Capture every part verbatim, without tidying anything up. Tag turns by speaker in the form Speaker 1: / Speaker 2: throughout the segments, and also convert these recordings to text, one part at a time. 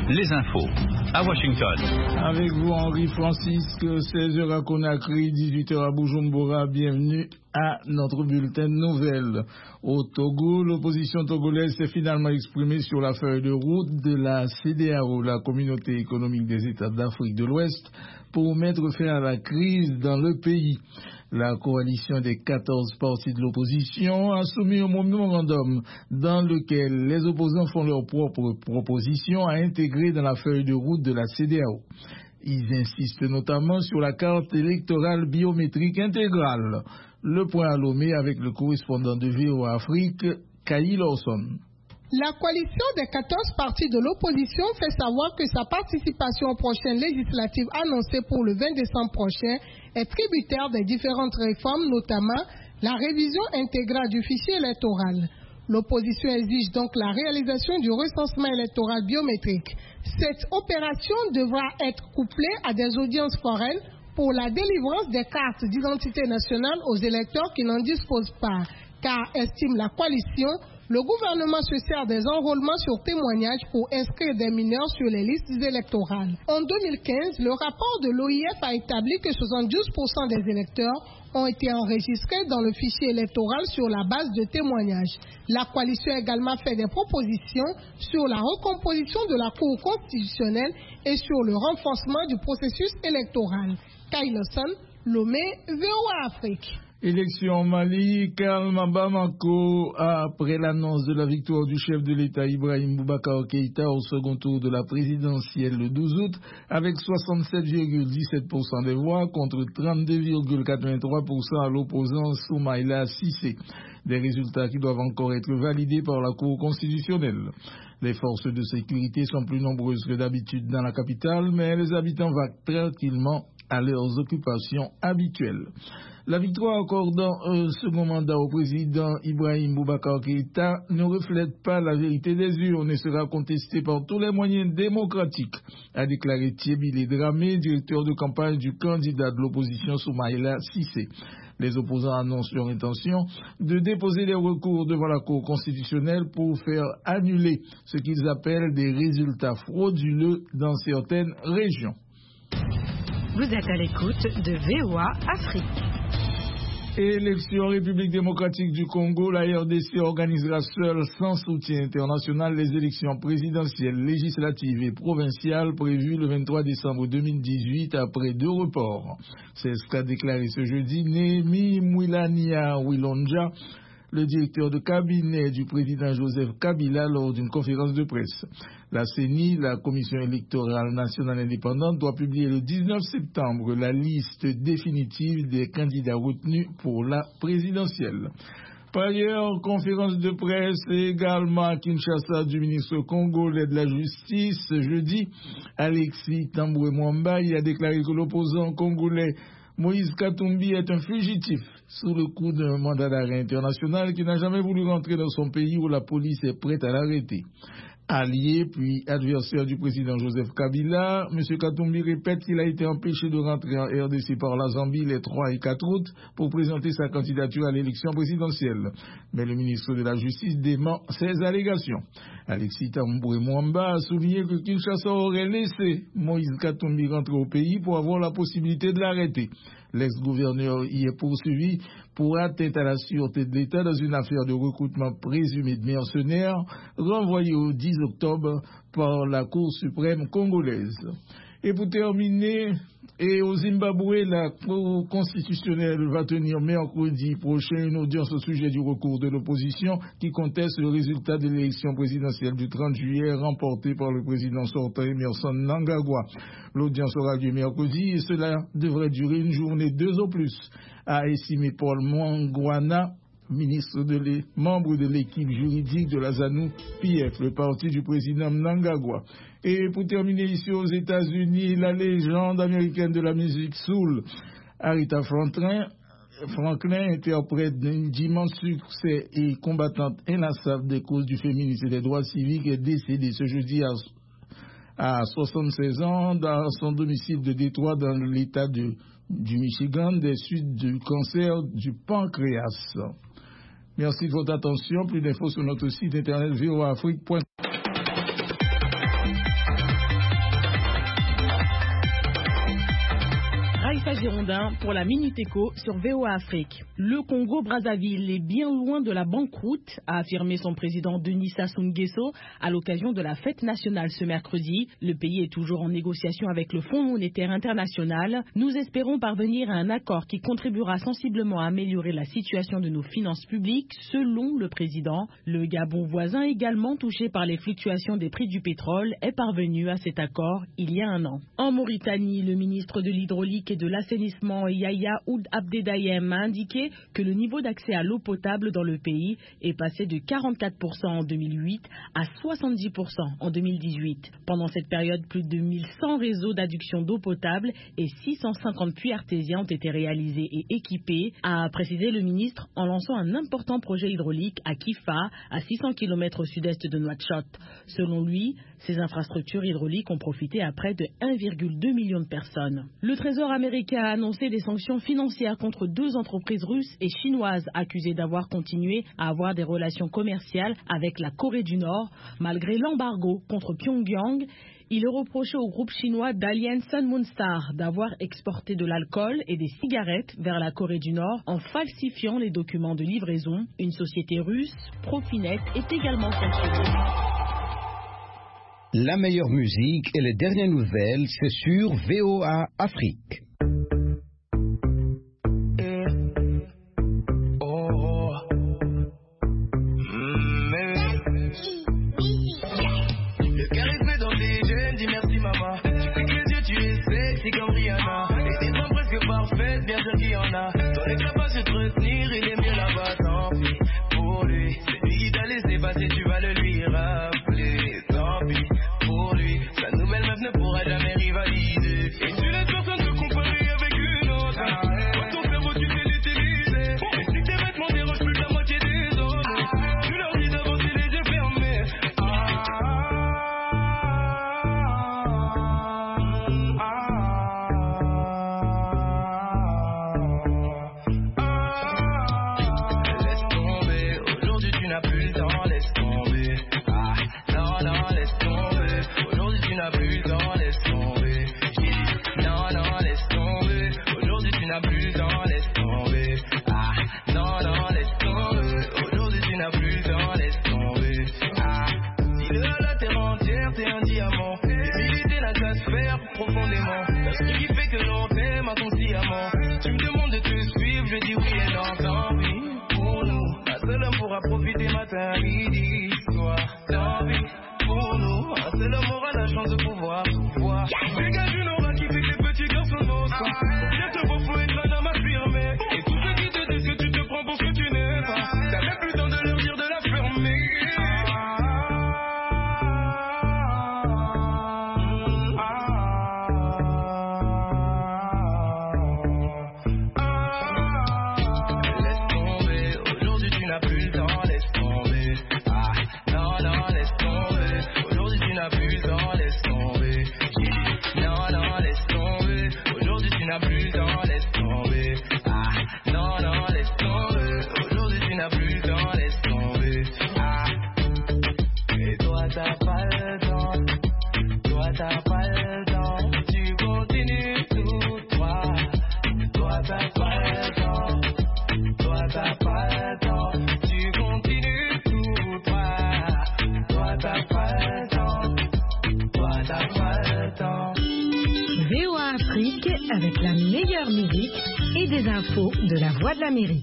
Speaker 1: les infos à Washington.
Speaker 2: Avec vous, Henri Francisque, seize heures à Conakry, dix-huit heures à Bujumbura. Bienvenue à notre bulletin de nouvelles. Au Togo, l'opposition togolaise s'est finalement exprimée sur la feuille de route de la C D A O, la Communauté économique des États d'Afrique de l'Ouest, pour mettre fin à la crise dans le pays. La coalition des quatorze partis de l'opposition a soumis un mémorandum dans lequel les opposants font leurs propres propositions à intégrer dans la feuille de route de la C D A O. Ils insistent notamment sur la carte électorale biométrique intégrale. Le point à Lomé avec le correspondant de V O A Afrique, Kayi Lawson.
Speaker 3: La coalition des quatorze partis de l'opposition fait savoir que sa participation aux prochaines législatives annoncées pour le vingt décembre prochain est tributaire des différentes réformes, notamment la révision intégrale du fichier électoral. L'opposition exige donc la réalisation du recensement électoral biométrique. Cette opération devra être couplée à des audiences foraines pour la délivrance des cartes d'identité nationale aux électeurs qui n'en disposent pas, car, estime la coalition, le gouvernement se sert des enrôlements sur témoignage pour inscrire des mineurs sur les listes électorales. En deux mille quinze, le rapport de l'O I F a établi que soixante-douze pour cent des électeurs ont été enregistrés dans le fichier électoral sur la base de témoignages. La coalition a également fait des propositions sur la recomposition de la Cour constitutionnelle et sur le renforcement du processus électoral. Kayi Lawson, Lomé, V O A Afrique.
Speaker 2: Élection au Mali, calme à Bamako après l'annonce de la victoire du chef de l'État Ibrahim Boubacar Keïta au second tour de la présidentielle le douze août avec soixante-sept virgule dix-sept pour cent des voix contre trente-deux virgule quatre-vingt-trois pour cent à l'opposant Soumaïla Cissé. Des résultats qui doivent encore être validés par la Cour constitutionnelle. Les forces de sécurité sont plus nombreuses que d'habitude dans la capitale, mais les habitants vaquent tranquillement à leurs occupations habituelles. La victoire accordant un second mandat au président Ibrahim Boubacar Keïta ne reflète pas la vérité des urnes et sera contestée par tous les moyens démocratiques, a déclaré Thiébile Dramé, directeur de campagne du candidat de l'opposition Soumaïla Cissé. Les opposants annoncent leur intention de déposer des recours devant la Cour constitutionnelle pour faire annuler ce qu'ils appellent des résultats frauduleux dans certaines régions.
Speaker 4: Vous êtes à l'écoute de V O A Afrique.
Speaker 2: Élection République démocratique du Congo, la R D C organisera seule, sans soutien international, les élections présidentielles, législatives et provinciales prévues le vingt-trois décembre deux mille dix-huit après deux reports. C'est ce qu'a déclaré ce jeudi Némi Mwilania Wilonja, le directeur de cabinet du président Joseph Kabila, lors d'une conférence de presse. La C E N I, la Commission électorale nationale indépendante, doit publier le dix-neuf septembre la liste définitive des candidats retenus pour la présidentielle. Par ailleurs, conférence de presse également à Kinshasa du ministre congolais de la Justice. Jeudi, Alexis Tamboué Mwamba a déclaré que l'opposant congolais Moïse Katumbi est un fugitif sous le coup d'un mandat d'arrêt international qui n'a jamais voulu rentrer dans son pays où la police est prête à l'arrêter. Allié puis adversaire du président Joseph Kabila, M. Katumbi répète qu'il a été empêché de rentrer en R D C par la Zambie les trois et quatre août pour présenter sa candidature à l'élection présidentielle. Mais le ministre de la Justice dément ces allégations. Alexis Tamboué Mwamba a souligné que Kinshasa aurait laissé Moïse Katumbi rentrer au pays pour avoir la possibilité de l'arrêter. L'ex-gouverneur y est poursuivi pour atteinte à la sûreté de l'État dans une affaire de recrutement présumé de mercenaires renvoyée au dix octobre par la Cour suprême congolaise. Et pour terminer, et au Zimbabwe, la Cour constitutionnelle va tenir mercredi prochain une audience au sujet du recours de l'opposition qui conteste le résultat de l'élection présidentielle du trente juillet remportée par le président sortant Emmerson Mnangagwa. L'audience aura lieu mercredi et cela devrait durer une journée, deux au plus, a estimé Paul Mangwana, ministre de l'é... membre de l'équipe juridique de la ZANU-P F, le parti du président Mnangagwa. Et pour terminer ici aux États-Unis, la légende américaine de la musique soul, Aretha Franklin, Franklin, interprète d'un immense succès et combattante inlassable des causes du féminisme et des droits civiques, est décédée ce jeudi à, à soixante-seize ans dans son domicile de Détroit dans l'état de, du Michigan des suites du cancer du pancréas. Merci de votre attention. Plus d'infos sur notre site internet v o a afrique point com.
Speaker 5: Geoffrey Girondin pour la Minute Éco sur V O A Afrique. Le Congo-Brazzaville est bien loin de la banqueroute, a affirmé son président Denis Sassou Nguesso à l'occasion de la fête nationale ce mercredi. Le pays est toujours en négociation avec le Fonds monétaire international. Nous espérons parvenir à un accord qui contribuera sensiblement à améliorer la situation de nos finances publiques, selon le président. Le Gabon voisin, également touché par les fluctuations des prix du pétrole, est parvenu à cet accord il y a un an. En Mauritanie, le ministre de l'Hydraulique et de l'Assainissement, Yahya Ould Abdeldaïem, a indiqué que le niveau d'accès à l'eau potable dans le pays est passé de quarante-quatre pour cent en deux mille huit à soixante-dix pour cent en deux mille dix-huit. Pendant cette période, plus de mille cent réseaux d'adduction d'eau potable et six cent cinquante puits artésiens ont été réalisés et équipés, a précisé le ministre en lançant un important projet hydraulique à Kifa, à six cents kilomètres au sud-est de Nouakchott. Selon lui, ces infrastructures hydrauliques ont profité à près de un virgule deux million de personnes. Le Trésor américain a annoncé des sanctions financières contre deux entreprises russes et chinoises accusées d'avoir continué à avoir des relations commerciales avec la Corée du Nord, malgré l'embargo contre Pyongyang. Il est reproché au groupe chinois Dalian Sun Moonstar d'avoir exporté de l'alcool et des cigarettes vers la Corée du Nord en falsifiant les documents de livraison. Une société russe, Profinet, est également sanctionnée.
Speaker 6: La meilleure musique et les dernières nouvelles, c'est sur V O A Afrique.
Speaker 4: Avec la meilleure musique et des infos de la Voix de l'Amérique.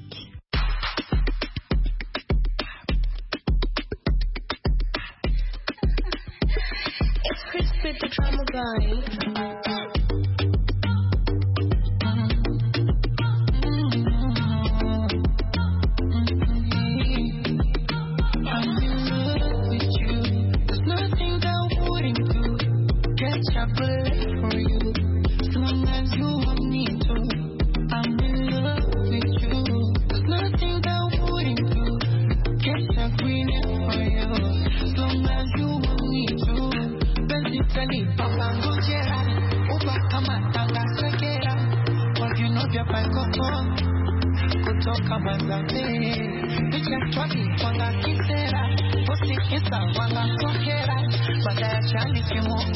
Speaker 7: Kutoka Mazande, picha twaki wanga kisera, posi kisa wanga tokera, baada ya chali kimo